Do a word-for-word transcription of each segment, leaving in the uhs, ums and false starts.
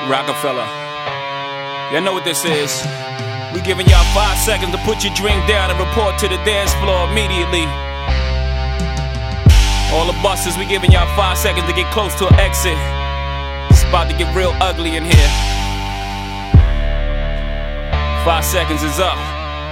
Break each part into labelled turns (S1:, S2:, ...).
S1: Rockefeller. Y'all know what this is. We giving y'all five seconds to put your drink down and report to the dance floor immediately. All the buses, we giving y'all five seconds to get close to an exit. It's about to get real ugly in here. Five seconds is up.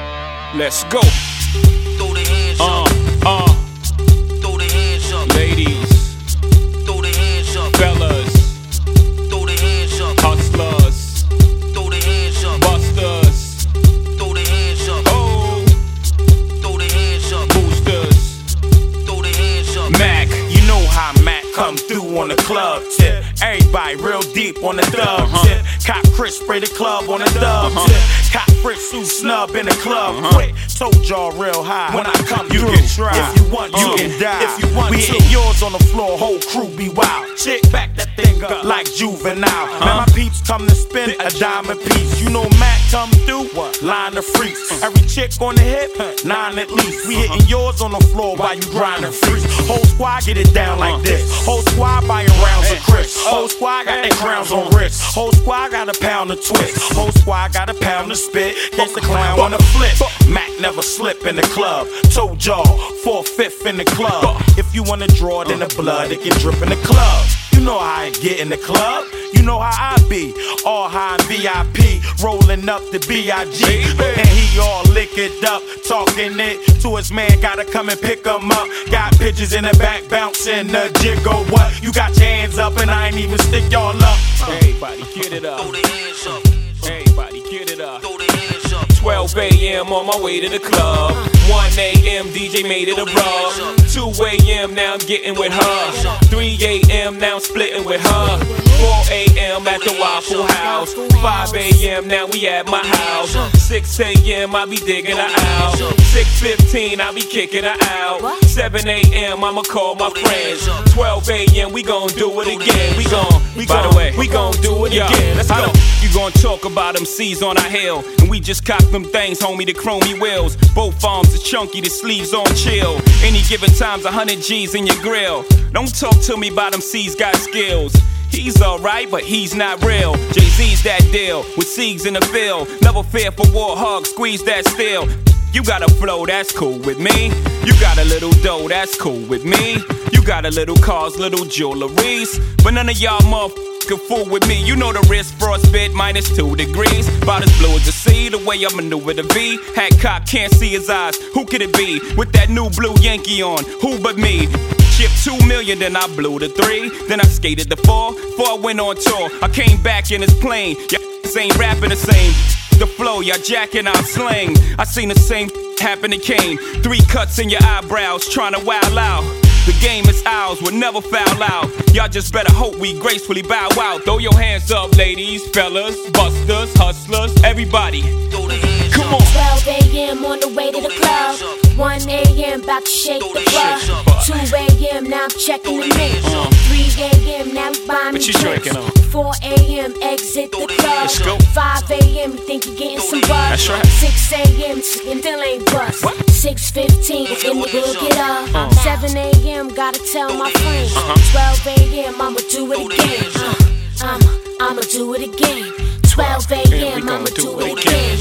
S1: Let's go.
S2: Throw the hands
S1: Uh,
S2: up.
S1: uh,
S2: Throw the hands up.
S1: ladies,
S2: Throw the hands up.
S1: fellas,
S2: Throw the hands up.
S1: hustlers,
S2: Throw the hands up.
S1: busters,
S2: Throw the hands up.
S1: oh,
S2: Throw the hands up.
S1: boosters,
S2: Throw the hands up.
S3: Mac, you know how Mac come through on the club tip. Everybody real deep on the dub
S1: Uh-huh.
S3: tip. Cop Chris spray the club on the dub
S1: Uh-huh.
S3: tip. Cop Fritz who snub in the club
S1: Uh-huh.
S3: quick. Told y'all real high. When I come you through, can try.
S1: If
S3: you want, you
S1: Uh.
S3: can die.
S1: If you want
S3: we
S1: to.
S3: hit yours on the floor, whole crew be wild. Chick, back that thing up like juvenile. Man, my peeps come to spin a diamond piece. You know Mac come through, line the freaks. Every chick on the hip, nine at least. We hitting yours on the floor while you grinding freaks. Whole squad get it down like this. Whole squad buying rounds of Chris. Whole squad got their crowns on wrist. Whole squad got a pound of twist. Whole squad got a pound of spit. Guess the clown wanna flip. Mac never slip in the club. Told y'all, four fifth in the club. If you wanna draw it in the blood, it can drip in the club. You know how I get in the club. You know how I be. All high in V I P, rolling up the B I G. And he all liquored up, talking it to his man. Gotta come and pick him up. Got pitches in the back, bouncing the jiggle. What? You got your hands up and I ain't even stick y'all up.
S1: everybody get it up.
S2: Throw the hands up.
S1: Everybody get it up.
S2: Throw the hands up.
S1: twelve a m on my way to the club. one a m D J made it a rub. two a m now I'm getting with her. three a m now I'm splitting with her. four a m at the Waffle House. five a m now we at my house. six a m I be digging her out. six fifteen I be kicking her out. seven a m I'ma call my friends. twelve a m we gon' do it again. We gon' we By the way, we gon' do it again. Let's go. You gon' talk about them C's on our hill, and we just cop them things, homie, the chromey wheels. Both arms are chunky, the sleeves on chill. Any given time's a hundred G's in your grill. Don't talk to me about them C's got skills. He's alright, but he's not real. Jay-Z's that deal, with C's in the field. Never fear for war, hug, squeeze that steel. You got a flow, that's cool with me. You got a little dough, that's cool with me. You got a little cars, little jewelries, but none of y'all motherfuckers can fool with me. You know the wrist frostbit minus two degrees. About as blue as the sea, the way I maneuver the V. Hat cock, can't see his eyes. Who could it be? With that new blue Yankee on, who but me? Shipped two million, then I blew the three. Then I skated the four, before I went on tour. I came back in his plane. Y'all ain't rapping the same. The flow, y'all jacking our slang. I seen the same happen to Kane. Three cuts in your eyebrows, trying to wow out. The game is ours, we'll never foul out. Y'all just better hope we gracefully bow out. Throw your hands up, ladies, fellas, busters, hustlers, everybody.
S2: Throw the hands
S1: Come
S2: up.
S1: on.
S4: twelve a m on the way to the club. one a m about to shake the club. two a m now I'm checking the mix. three a m now I'm buying me
S1: What you
S4: drinks.
S1: drinking on?
S4: four a m exit the club.
S1: Let's go.
S4: five a m you think you're getting some buzz.
S1: That's right.
S4: six a m still ain't bust.
S1: What?
S4: six fifteen in the we'll get up. seven a m gotta tell my friends. twelve a m I'ma do it again. Uh, I'ma, I'ma do it again. twelve a m I'ma do it again.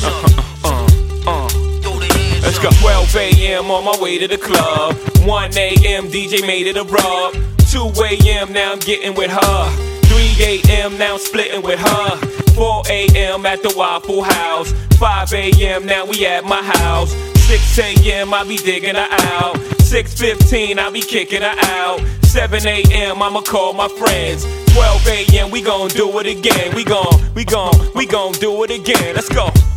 S2: Throw the hands
S1: Let's
S2: up.
S1: go. twelve a m on my way to the club. one a m D J made it a rub. two a m now I'm getting with her. three a m now I'm splitting with her. four a m at the Waffle House. five a m now we at my house. six a m I be digging her out. six fifteen I be kicking her out. seven a m I'ma call my friends. twelve a m we gon' do it again. We gon' we gon' we gon' do it again. Let's go.